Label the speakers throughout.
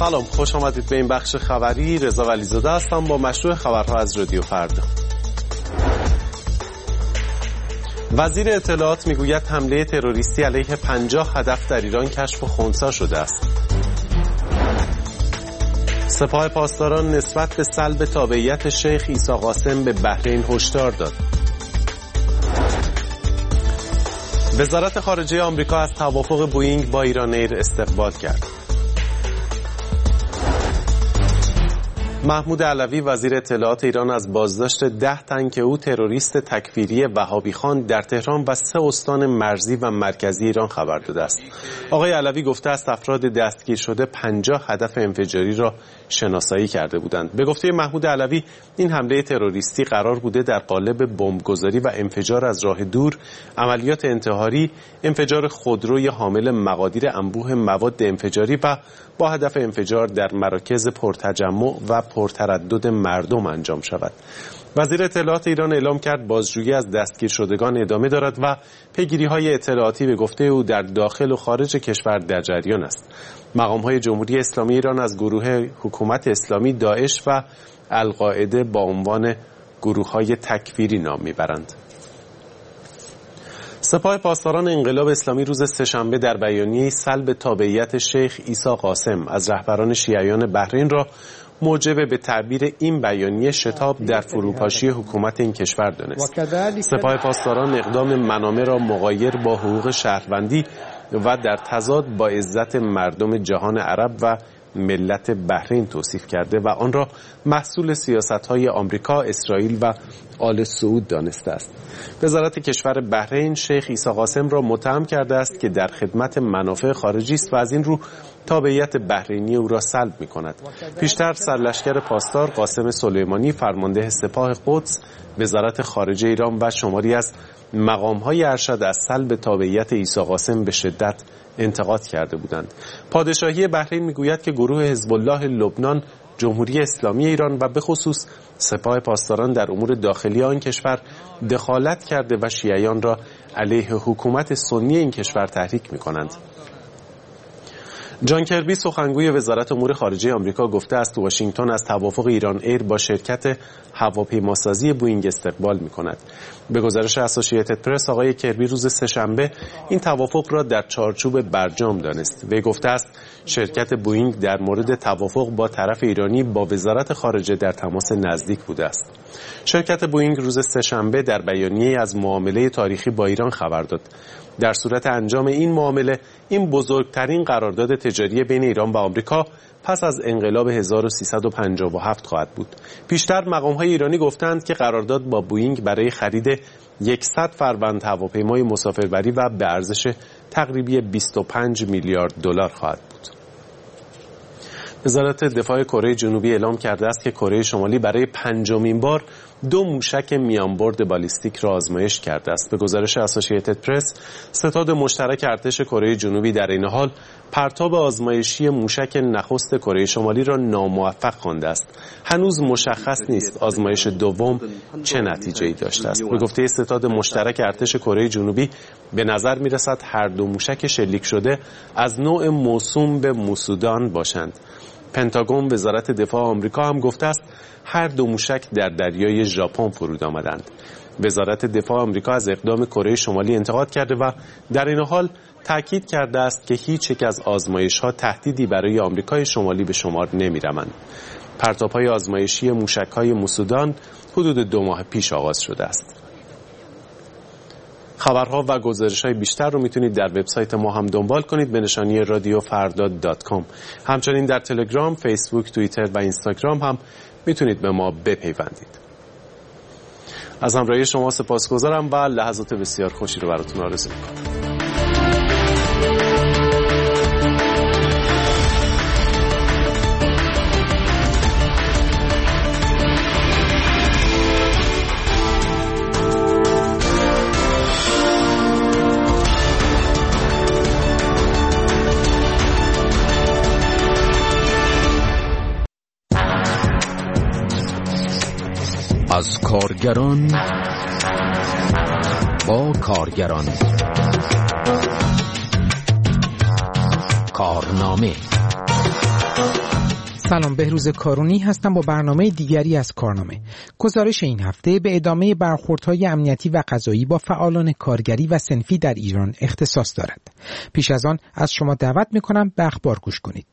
Speaker 1: سلام، خوش آمدید به این بخش خبری. رضا ولیزاده هستم با مشروع خبرها از رادیو فردا. وزیر اطلاعات میگوید حمله تروریستی علیه 50 هدف در ایران کشف و خنثی شده است. سپاه پاسداران نسبت به سلب تابعیت شیخ عیسی قاسم به بحرین هشدار داد. وزارت خارجه آمریکا از توافق بوئینگ با ایران ایر استقبال کرد. محمود علوی وزیر اطلاعات ایران از بازداشت 10 تن که او تروریست تکفیری وهابی خان در تهران و 3 استان مرزی و مرکزی ایران خبر داده است. آقای علوی گفته است افراد دستگیر شده 50 هدف انفجاری را شناسایی کرده بودند. به گفته محمود علوی این حمله تروریستی قرار بوده در قالب بمبگذاری و انفجار از راه دور، عملیات انتحاری، انفجار خودروی حامل مقادیر انبوه مواد انفجاری و با هدف انفجار در مراکز پرتجمع و پرتردد مردم انجام شود. وزیر اطلاعات ایران اعلام کرد بازجویی از دستگیر شدگان ادامه دارد و پیگیری‌های اطلاعاتی به گفته او در داخل و خارج کشور در جریان است. مقام‌های جمهوری اسلامی ایران از گروه حکومت اسلامی، داعش و القاعده با عنوان گروه‌های تکفیری نام می‌برند. سپاه پاسداران انقلاب اسلامی روز سه‌شنبه در بیانیه‌ای سلب تابعیت شیخ عیسی قاسم از رهبران شیعیان بحرین را موجب به تعبیر این بیانیه شتاب در فروپاشی حکومت این کشور دانست. سپاه پاسداران اقدام منامه را مغایر با حقوق شهروندی و در تضاد با عزت مردم جهان عرب و ملت بحرین توصیف کرده و آن را محصول سیاست‌های آمریکا، اسرائیل و آل سعود دانسته است. وزارت کشور بحرین شیخ عیسی قاسم را متهم کرده است که در خدمت منافع خارجی است و از این رو تابعیت بحرینی او را سلب می‌کند. پیشتر سرلشکر پاسدار قاسم سلیمانی فرمانده سپاه قدس وزارت خارجه ایران و شماری از مقام‌های ارشد از سلب تابعیت عیسی قاسم به شدت انتقاد کرده بودند. پادشاهی بحرین میگوید که گروه حزب الله لبنان، جمهوری اسلامی ایران و به خصوص سپاه پاسداران در امور داخلی آن کشور دخالت کرده و شیعیان را علیه حکومت سنی این کشور تحریک می‌کنند. جان کربی سخنگوی وزارت امور خارجه آمریکا گفته است واشنگتن از توافق ایران ایر با شرکت هواپیماسازی بوئینگ استقبال می‌کند. به گزارش اسوسییتد پرس آقای کربی روز سه‌شنبه این توافق را در چارچوب برجام دانست. وی گفته است شرکت بوئینگ در مورد توافق با طرف ایرانی با وزارت خارجه در تماس نزدیک بوده است. شرکت بوئینگ روز سه‌شنبه در بیانیه‌ای از معامله تاریخی با ایران خبر داد. در صورت انجام این معامله این بزرگترین قرارداد تجاری بین ایران و آمریکا پس از انقلاب 1357 خواهد بود. پیشتر مقام‌های ایرانی گفتند که قرارداد با بوئینگ برای خرید 100 فروند هواپیمای مسافربری و به ارزش تقریبی 25 میلیارد دلار خواهد بود. وزارت دفاع کره جنوبی اعلام کرده است که کره شمالی برای 5مین بار 2 موشک میانبرد بالیستیک را آزمایش کرده است. به گزارش اسوسییتد پرس ستاد مشترک ارتش کره جنوبی در این حال پرتاب آزمایشی موشک نخست کره شمالی را ناموفق خوانده است. هنوز مشخص نیست آزمایش دوم چه نتیجه‌ای داشته است. به گفته ستاد مشترک ارتش کره جنوبی به نظر می‌رسد هر 2 موشک شلیک شده از نوع موسوم به موسودان باشند. پنتاگون وزارت دفاع آمریکا هم گفته است هر 2 موشک در دریای ژاپن فرود آمدند. وزارت دفاع آمریکا از اقدام کره شمالی انتقاد کرده و در این حال تاکید کرده است که هیچ یک از آزمایش‌ها تهدیدی برای آمریکای شمالی به شمار نمی‌روند. پرتاب‌های آزمایشی موشک‌های موسودان حدود 2 ماه پیش آغاز شده است. خبرها و گزارش‌های بیشتر رو میتونید در وبسایت ما هم دنبال کنید به نشانی radiofardad.com. همچنین در تلگرام، فیسبوک، توییتر و اینستاگرام هم میتونید به ما بپیوندید. از همراهی شما سپاسگزارم و لحظات بسیار خوشی رو براتون آرزو می‌کنم.
Speaker 2: از کارگران با کارگران کارنامه
Speaker 3: سلام، بهروز کارونی هستم با برنامه دیگری از کارنامه. گزارش این هفته به ادامه برخوردهای امنیتی و قضایی با فعالان کارگری و صنفی در ایران اختصاص دارد. پیش از آن از شما دعوت می‌کنم به اخبار گوش کنید.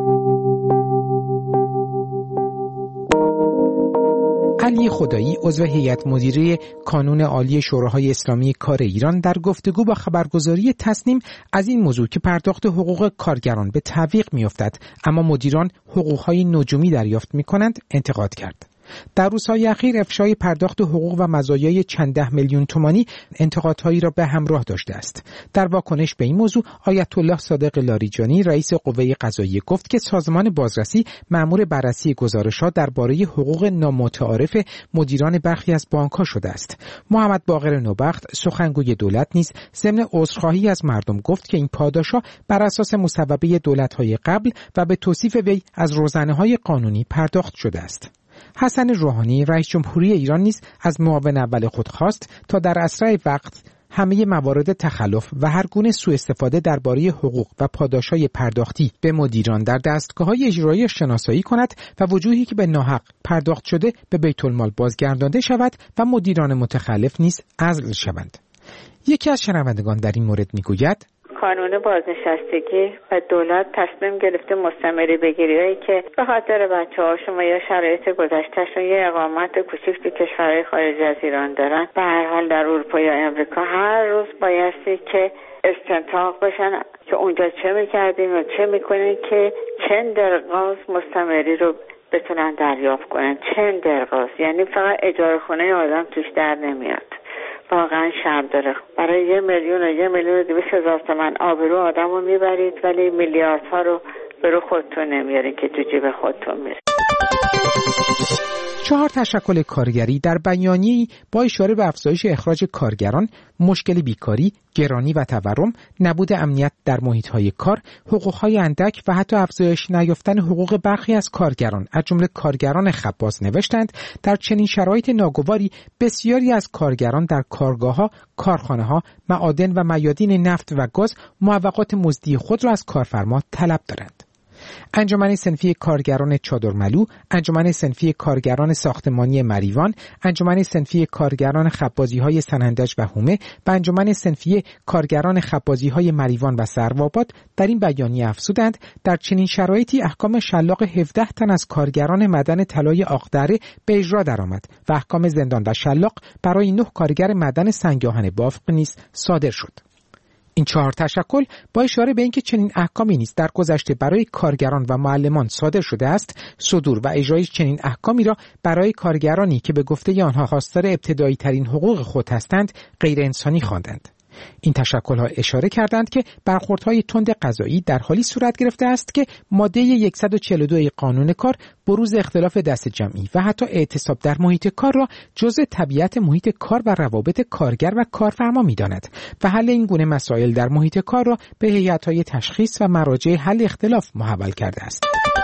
Speaker 3: علی خدایی عضو هیئت مدیره کانون عالی شوراهای اسلامی کار ایران در گفتگو با خبرگزاری تصنیم از این موضوع که پرداخت حقوق کارگران به تعویق می‌افتد اما مدیران حقوق‌های نجومی دریافت می‌کنند انتقاد کرد. در روزهای اخیر افشای پرداخت حقوق و مزایای چند ده میلیون تومانی انتقادهایی را به همراه داشته است. در واکنش به این موضوع آیت الله صادق لاریجانی رئیس قوه قضاییه گفت که سازمان بازرسی مأمور بررسی گزارش‌ها درباره حقوق نامتعارف مدیران برخی از بانک‌ها شده است. محمد باقر نوبخت سخنگوی دولت نیز ضمن عذرخواهی از مردم گفت که این پاداش‌ها بر اساس مصوبه دولت‌های قبل و به توصیف وی از روزنه‌های قانونی پرداخت شده است. حسن روحانی رئیس جمهوری ایران نیز از معاون اول خود خواست تا در اسرع وقت همه موارد تخلف و هر گونه سوء استفاده درباره حقوق و پاداش‌های پرداختی به مدیران در دستگاه‌های اجرایی شناسایی کند و وجوهی که به ناحق پرداخت شده به بیت المال بازگردانده شود و مدیران متخلف نیز عزل شوند. یکی از شنوندگان در این مورد میگوید:
Speaker 4: قانون بازنشستگی و دولت تصمیم گرفته مستمری بگیریایی که به خاطر بچه‌ها شما یا شرایط گذشتهشون یه اقامت کوچیک تو کشورهای خارج از ایران دارن، به هر حال در اروپا یا امریکا هر روز بایستی که استنتاق بشن که اونجا چه میکردیم و چه میکنین که چند درقاز مستمری رو بتونن دریافت کنن. چند درقاز یعنی فقط اجاره خونه آدم توش در نمیاد. واقعا شرم داره. برای 1,200,000 تومان آبرو آدم رو میبرید ولی میلیاردها رو برو خودتون نمیارین که تو جیب خودتون میره.
Speaker 3: 4 تشکل کارگری در بیانیه‌ای با اشاره به افزایش اخراج کارگران، مشکل بیکاری، گرانی و تورم، نبود امنیت در محیط‌های کار، حقوق‌های اندک و حتی افزایش نیافتن حقوق برخی از کارگران از جمله کارگران خباز نوشتند در چنین شرایط ناگواری بسیاری از کارگران در کارگاه‌ها، کارخانه‌ها، معادن و میادین نفت و گاز موقعات مزدی خود را از کارفرما طلب دارند. انجمن صنفی کارگران چادرملو، انجمن صنفی کارگران ساختمانی مریوان، انجمن صنفی کارگران خبازی‌های سنندج و هومه و انجمن صنفی کارگران خبازی‌های مریوان و سروآباد در این بیانیه افزودند در چنین شرایطی احکام شلاق 17 تن از کارگران معدن طلای آقدره به اجرا درآمد و احکام زندان و شلاق برای 9 کارگر معدن سنگ‌آهن بافق نیز صادر شد. این 4 تشکل با اشاره به اینکه چنین احکامی نیز در گذشته برای کارگران و معلمان صادر شده است، صدور و اجرای چنین احکامی را برای کارگرانی که به گفته آنها خواستار ابتدایی ترین حقوق خود هستند غیر انسانی خواندند. این تشکل‌ها اشاره کردند که برخوردهای تند قضایی در حالی صورت گرفته است که ماده 142 قانون کار بروز اختلاف دست جمعی و حتی اعتصاب در محیط کار را جزء طبیعت محیط کار و روابط کارگر و کارفرما می‌داند و حل این گونه مسائل در محیط کار را به هیئت‌های تشخیص و مراجع حل اختلاف محول کرده است.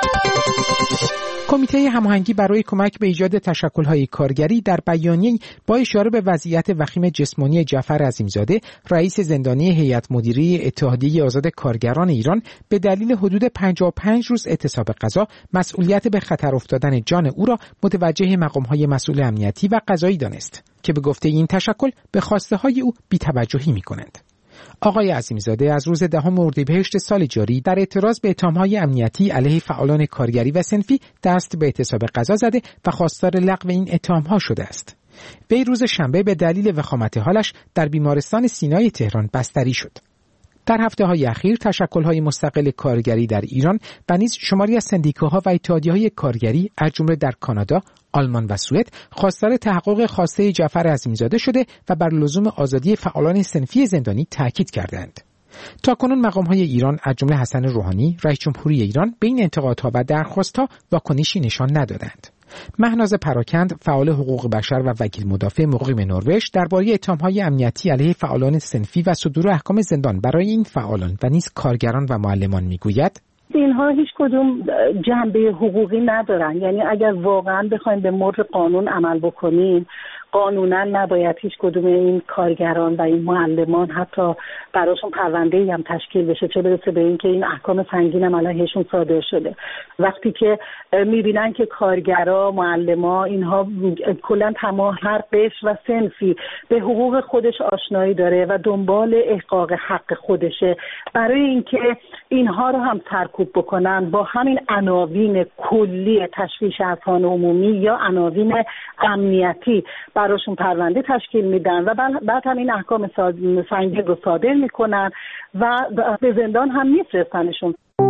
Speaker 3: کمیته هماهنگی برای کمک به ایجاد تشکل‌های کارگری در بیانیه‌ای با اشاره به وضعیت وخیم جسمانی جعفر عظیمزاده، رئیس زندانی هیئت مدیره اتحادیه آزاد کارگران ایران، به دلیل حدود 55 روز اعتصاب قضا مسئولیت به خطر افتادن جان او را متوجه مقام‌های مسئول امنیتی و قضایی دانست که به گفته این تشکل به خواسته‌های او بی‌توجهی می‌کنند. آقای عظیمزاده از روز 10 اردیبهشت سال جاری در اعتراض به اتهام‌های امنیتی علیه فعالان کارگری و صنفی دست به اعتصاب قضا زده و خواستار لغو این اتهام‌ها شده است. وی روز شنبه به دلیل وخامت حالش در بیمارستان سینای تهران بستری شد. در هفته‌های اخیر تشکل‌های مستقل کارگری در ایران و نیز شماری از سندیکاها و اتحادیه‌های کارگری از جمله در کانادا، آلمان و سوئد خواستار تحقق خواسته جعفر عظیمزاده شده و بر لزوم آزادی فعالان صنفی زندانی تاکید کردند. تاکنون مقام‌های ایران از جمله حسن روحانی رئیس جمهوری ایران به این انتقادها و درخواست‌ها واکنشی نشان ندادند. مهناز پراکند فعال حقوق بشر و وکیل مدافع مقیم نروژ درباره اتهام‌های امنیتی علیه فعالان صنفی و صدور احکام زندان برای این فعالان و نیز کارگران و معلمان میگوید:
Speaker 5: اینها هیچ کدوم جنبه حقوقی ندارن. یعنی اگر واقعا بخوایم به مر قانون عمل بکنیم، قانونا نباید هیچ کدوم این کارگران و این معلمان حتی براشون پرونده‌ای هم تشکیل بشه، چه برسه به این که این احکام سنگین هم علیهشون صادر شده. وقتی که میبینن که کارگرا، معلما، اینها کلا تمام هر قشر و صنفی به حقوق خودش آشنایی داره و دنبال احقاق حق خودشه، برای اینکه اینها رو هم سرکوب بکنن با همین عناوین کلی تشویش اذهان عمومی یا عناوین امنیتی براشون پرونده تشکیل میدن و بعد هم این احکام سنگین رو صادر میکنن و به زندان هم میفرستنشون.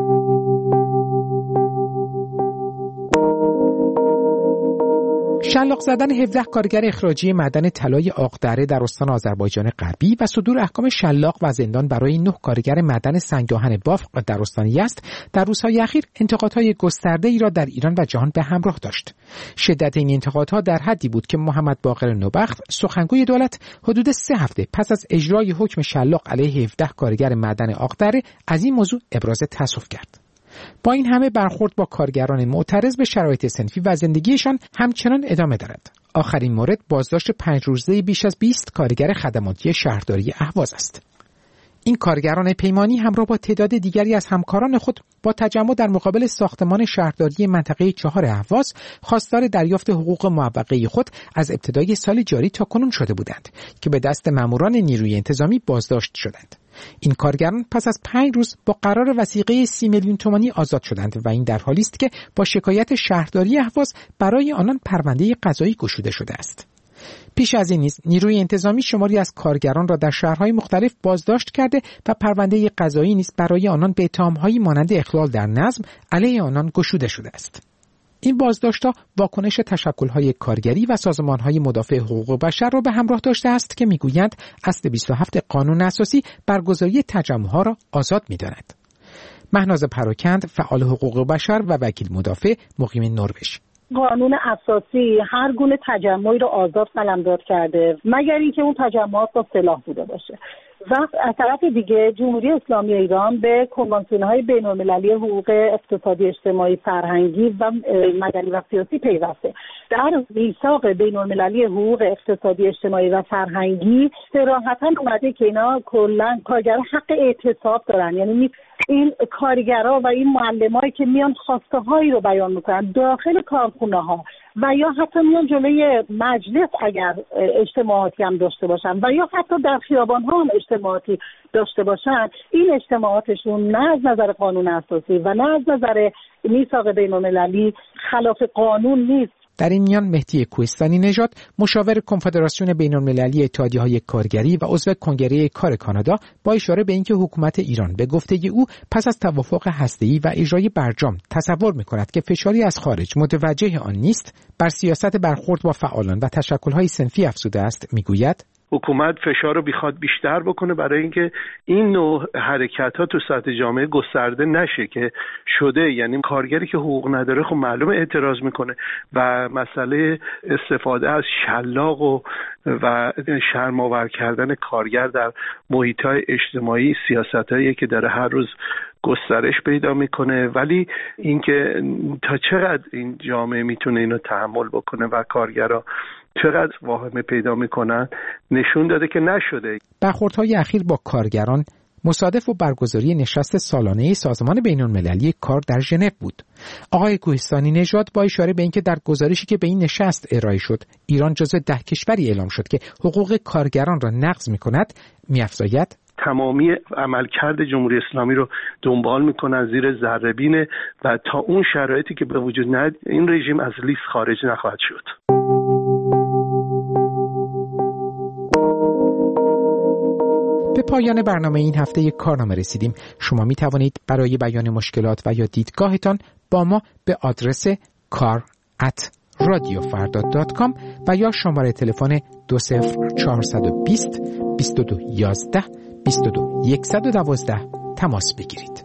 Speaker 3: شلاق زدن 17 کارگر اخراجی معدن طلای آقدره در استان آذربایجان غربی و صدور احکام شلاق و زندان برای 9 کارگر معدن سنگ‌آهن بافق در استان یزد در روزهای اخیر انتقادهای گسترده‌ای را در ایران و جهان به همراه داشت. شدت این انتقادها در حدی بود که محمد باقر نوبخت، سخنگوی دولت، حدود 3 هفته پس از اجرای حکم شلاق علیه 17 کارگر معدن آقدره از این موضوع ابراز تأسف کرد. با این همه برخورد با کارگران معترض به شرایط صنفی و زندگیشان همچنان ادامه دارد. آخرین مورد بازداشت 5 روزه بیش از 20 کارگر خدماتی شهرداری اهواز است. این کارگران پیمانی همراه با تعداد دیگری از همکاران خود با تجمع در مقابل ساختمان شهرداری منطقه 4 اهواز خواستار دریافت حقوق معوقه خود از ابتدای سال جاری تا کنون شده بودند که به دست ماموران نیروی انتظامی بازداشت شدند. این کارگران پس از 5 روز با قرار وثیقه 30 میلیون تومانی آزاد شدند و این در حالی است که با شکایت شهرداری اهواز برای آنان پرونده قضایی گشوده شده است. پیش از این نیز نیروی انتظامی شماری از کارگران را در شهرهای مختلف بازداشت کرده و پرونده قضایی نیز برای آنان به اتهام‌هایی مانند اخلال در نظم علیه آنان گشوده شده است. این بازداشت‌ها واکنش تشکل‌های کارگری و سازمان‌های مدافع حقوق بشر را به همراه داشته است که می‌گویند اصل 27 قانون اساسی برگزاری تجمع‌ها را آزاد می‌داند. مهناز پراکند، فعال حقوق بشر و وکیل مدافع مقیم نروژ:
Speaker 5: قانون اساسی هر گونه تجمعی رو آزاد قلمداد کرده مگر اینکه اون تجمعات با سلاح بوده باشه. و از طرف دیگه جمهوری اسلامی ایران به کنوانسیون‌های بین‌المللی حقوق اقتصادی، اجتماعی، فرهنگی و مدنی و سیاسی پیوسته. در میثاق بین‌المللی حقوق اقتصادی، اجتماعی و فرهنگی صراحتاً اومده که اینا کلاً کارگرها حق اعتصاب دارن، یعنی این کارگرها و این معلمایی که میان خواسته هایی رو بیان میکنن داخل کارخونه ها و یا حتی میان جلوی مجلس اگر اجتماعاتی هم داشته باشن و یا حتی در خیابان ها هم اجتماعاتی داشته باشن، این اجتماعاتشون نه از نظر قانون اساسی و نه از نظر میثاق بین‌المللی خلاف قانون نیست.
Speaker 3: در این میان مهدی کوهستانی نژاد، مشاور کنفدراسیون بین‌المللی اتحادیه‌های کارگری و عضو کنگره کار کانادا، با اشاره به اینکه حکومت ایران به گفته او پس از توافق هسته‌ای و اجرای برجام تصور می‌کند که فشاری از خارج متوجه آن نیست، بر سیاست برخورد با فعالان و تشکل‌های صنفی افزوده است. می‌گوید
Speaker 6: حکومت فشار رو بخواد بیشتر بکنه برای اینکه این نوع حرکت‌ها تو سطح جامعه گسترده نشه که شده، یعنی کارگری که حقوق نداره خب معلومه اعتراض میکنه و مسئله استفاده از شلاق و شرم‌آور کردن کارگر در محیط‌های اجتماعی سیاستایی که داره هر روز گسترش پیدا میکنه، ولی اینکه تا چقدر این جامعه میتونه اینو تحمل بکنه و کارگرها چقدر واهمه پیدا میکنن نشون داده که نشده.
Speaker 3: برخوردهای اخیر با کارگران مصادف و برگزاری نشست سالانه سازمان بین‌المللی کار در ژنو بود. آقای کوهستانی نژاد با اشاره به اینکه در گزارشی که به این نشست ارائه شد ایران جزو 10 کشوری اعلام شد که حقوق کارگران را نقض میکند، می‌افزاید
Speaker 6: تمامی عملکرد جمهوری اسلامی رو دنبال میکنن زیر ذره‌بین و تا اون شرایطی که به وجود نیاد این رژیم از لیست خارج نخواهد شد.
Speaker 3: به پایان برنامه این هفته کارنامه رسیدیم. شما می توانید برای بیان مشکلات و یا دیدگاهتان با ما به آدرس kar@radiofarda.com و یا شماره تلفن 20420 2211 22 112 تماس بگیرید.